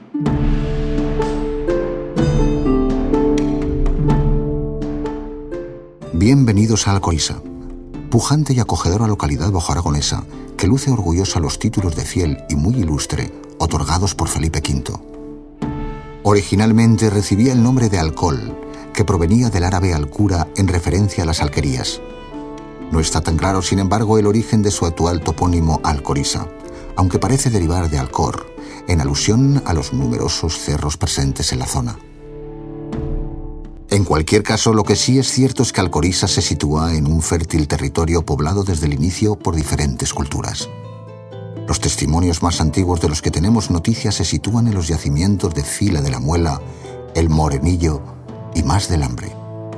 Bienvenidos a Alcoriza, pujante y acogedora localidad bajoaragonesa que luce orgullosa los títulos de fiel y muy ilustre otorgados por Felipe V. Originalmente recibía el nombre de Alcol, que provenía del árabe alcura en referencia a las alquerías. No está tan claro, sin embargo, el origen de su actual topónimo Alcoriza, aunque parece derivar de Alcor, en alusión a los numerosos cerros presentes en la zona. En cualquier caso, lo que sí es cierto es que Alcoriza se sitúa en un fértil territorio poblado desde el inicio por diferentes culturas. Los testimonios más antiguos de los que tenemos noticias se sitúan en los yacimientos de Fila de la Muela, El Morenillo y Mas del Hambre.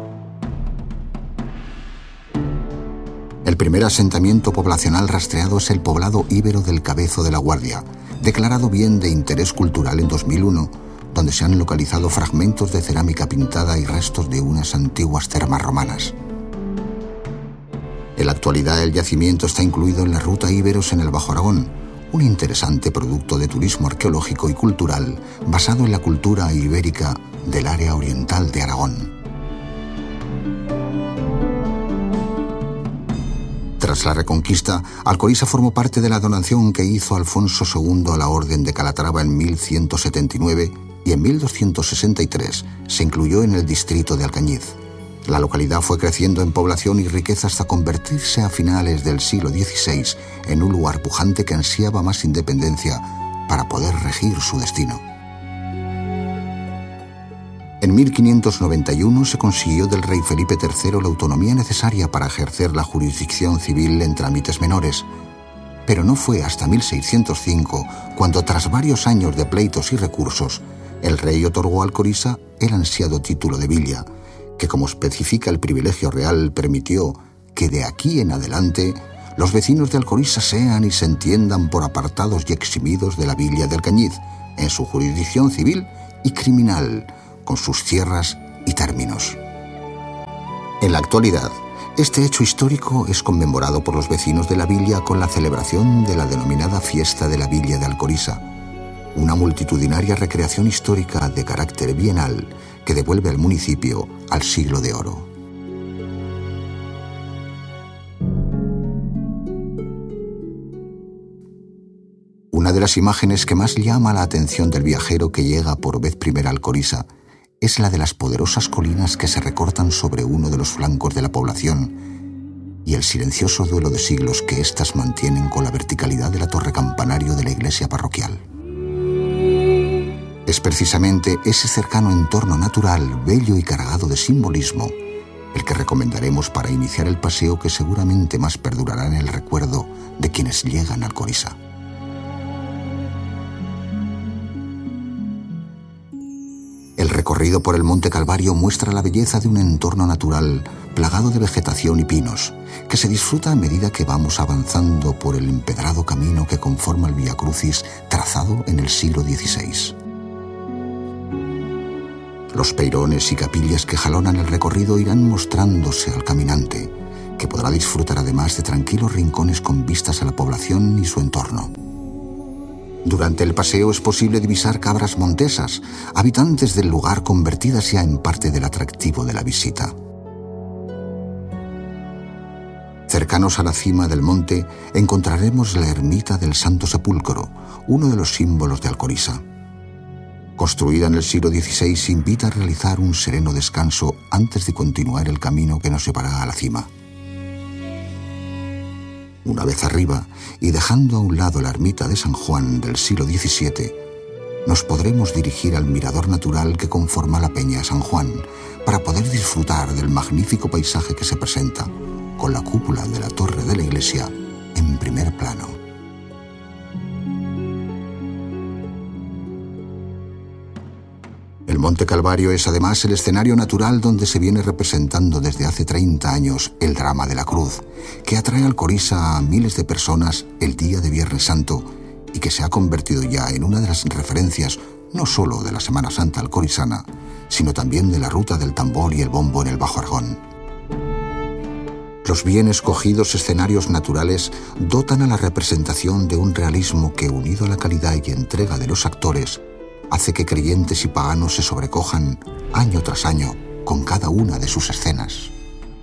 El primer asentamiento poblacional rastreado es el poblado íbero del Cabezo de la Guardia, declarado bien de interés cultural en 2001, donde se han localizado fragmentos de cerámica pintada y restos de unas antiguas termas romanas. En la actualidad, el yacimiento está incluido en la Ruta Íberos en el Bajo Aragón, un interesante producto de turismo arqueológico y cultural basado en la cultura ibérica del área oriental de Aragón. Tras la Reconquista, Alcoriza formó parte de la donación que hizo Alfonso II a la Orden de Calatrava en 1179 y en 1263 se incluyó en el distrito de Alcañiz. La localidad fue creciendo en población y riqueza hasta convertirse a finales del siglo XVI en un lugar pujante que ansiaba más independencia para poder regir su destino. En 1591 se consiguió del rey Felipe III la autonomía necesaria para ejercer la jurisdicción civil en trámites menores, pero no fue hasta 1605 cuando, tras varios años de pleitos y recursos, el rey otorgó a Alcoriza el ansiado título de villa, que, como especifica el privilegio real, permitió que de aquí en adelante los vecinos de Alcoriza sean y se entiendan por apartados y eximidos de la villa de Alcañiz, en su jurisdicción civil y criminal, con sus tierras y términos. En la actualidad, este hecho histórico es conmemorado por los vecinos de la villa con la celebración de la denominada Fiesta de la Villa de Alcoriza, una multitudinaria recreación histórica de carácter bienal que devuelve al municipio al siglo de oro. Una de las imágenes que más llama la atención del viajero que llega por vez primera a Alcoriza es la de las poderosas colinas que se recortan sobre uno de los flancos de la población y el silencioso duelo de siglos que éstas mantienen con la verticalidad de la torre campanario de la iglesia parroquial. Es precisamente ese cercano entorno natural, bello y cargado de simbolismo, el que recomendaremos para iniciar el paseo que seguramente más perdurará en el recuerdo de quienes llegan a Alcoriza. El recorrido por el Monte Calvario muestra la belleza de un entorno natural plagado de vegetación y pinos, que se disfruta a medida que vamos avanzando por el empedrado camino que conforma el Vía Crucis trazado en el siglo XVI. Los peirones y capillas que jalonan el recorrido irán mostrándose al caminante, que podrá disfrutar además de tranquilos rincones con vistas a la población y su entorno. Durante el paseo es posible divisar cabras montesas, habitantes del lugar convertidas ya en parte del atractivo de la visita. Cercanos a la cima del monte encontraremos la ermita del Santo Sepulcro, uno de los símbolos de Alcoriza. Construida en el siglo XVI, invita a realizar un sereno descanso antes de continuar el camino que nos llevará a la cima. Una vez arriba, y dejando a un lado la ermita de San Juan del siglo XVII, nos podremos dirigir al mirador natural que conforma la Peña San Juan para poder disfrutar del magnífico paisaje que se presenta, con la cúpula de la torre de la iglesia en primer plano. El Monte Calvario es además el escenario natural donde se viene representando desde hace 30 años el drama de la cruz, que atrae a Alcoriza a miles de personas el día de Viernes Santo y que se ha convertido ya en una de las referencias no solo de la Semana Santa alcorizana, sino también de la ruta del tambor y el bombo en el Bajo Aragón. Los bien escogidos escenarios naturales dotan a la representación de un realismo que, unido a la calidad y entrega de los actores, hace que creyentes y paganos se sobrecojan año tras año con cada una de sus escenas.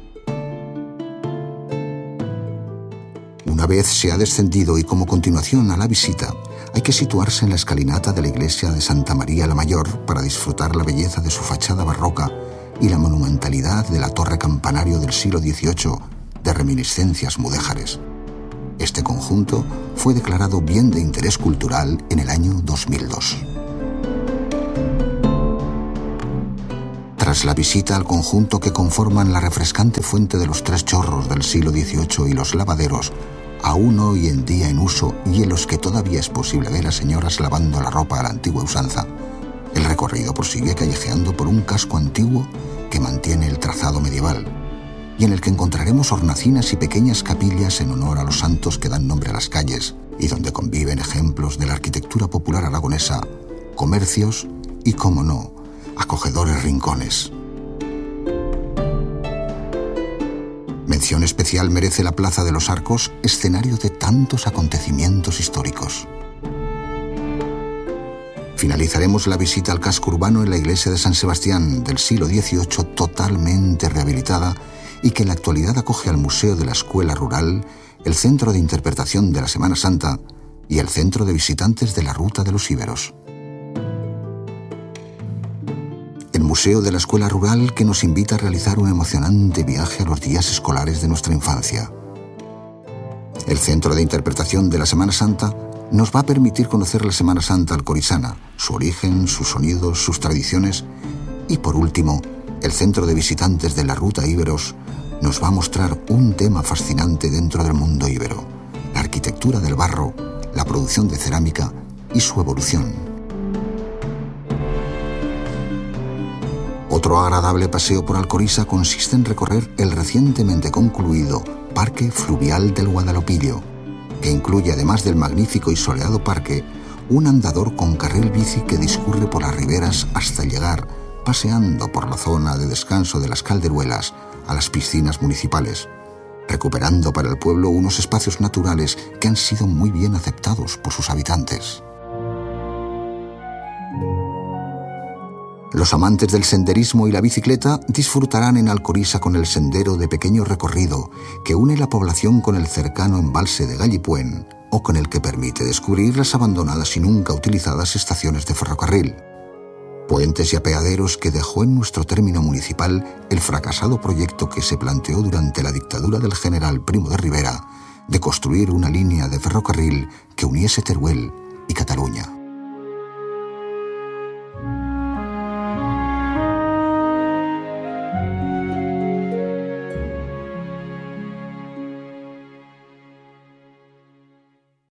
Una vez se ha descendido y como continuación a la visita, hay que situarse en la escalinata de la iglesia de Santa María la Mayor para disfrutar la belleza de su fachada barroca y la monumentalidad de la torre campanario del siglo XVIII de reminiscencias mudéjares. Este conjunto fue declarado Bien de Interés Cultural en el año 2002. Tras la visita al conjunto que conforman la refrescante fuente de los Tres Chorros del siglo XVIII y los lavaderos, aún hoy en día en uso y en los que todavía es posible ver a señoras lavando la ropa a la antigua usanza, el recorrido prosigue callejeando por un casco antiguo que mantiene el trazado medieval y en el que encontraremos hornacinas y pequeñas capillas en honor a los santos que dan nombre a las calles y donde conviven ejemplos de la arquitectura popular aragonesa, comercios y, como no, acogedores rincones. Mención especial merece la Plaza de los Arcos, escenario de tantos acontecimientos históricos. Finalizaremos la visita al casco urbano en la iglesia de San Sebastián del siglo XVIII, totalmente rehabilitada y que en la actualidad acoge al Museo de la Escuela Rural, el Centro de Interpretación de la Semana Santa y el Centro de Visitantes de la Ruta de los Íberos. El Museo de la Escuela Rural, que nos invita a realizar un emocionante viaje a los días escolares de nuestra infancia. El Centro de Interpretación de la Semana Santa nos va a permitir conocer la Semana Santa alcorizana, su origen, sus sonidos, sus tradiciones y, por último, el Centro de Visitantes de la Ruta Íberos nos va a mostrar un tema fascinante dentro del mundo íbero, la arquitectura del barro, la producción de cerámica y su evolución. Otro agradable paseo por Alcoriza consiste en recorrer el recientemente concluido Parque Fluvial del Guadalupillo, que incluye, además del magnífico y soleado parque, un andador con carril bici que discurre por las riberas hasta llegar, paseando por la zona de descanso de las Calderuelas, a las piscinas municipales, recuperando para el pueblo unos espacios naturales que han sido muy bien aceptados por sus habitantes. Los amantes del senderismo y la bicicleta disfrutarán en Alcoriza con el sendero de pequeño recorrido que une la población con el cercano embalse de Gallipuén o con el que permite descubrir las abandonadas y nunca utilizadas estaciones de ferrocarril. Puentes y apeaderos que dejó en nuestro término municipal el fracasado proyecto que se planteó durante la dictadura del general Primo de Rivera de construir una línea de ferrocarril que uniese Teruel y Cataluña.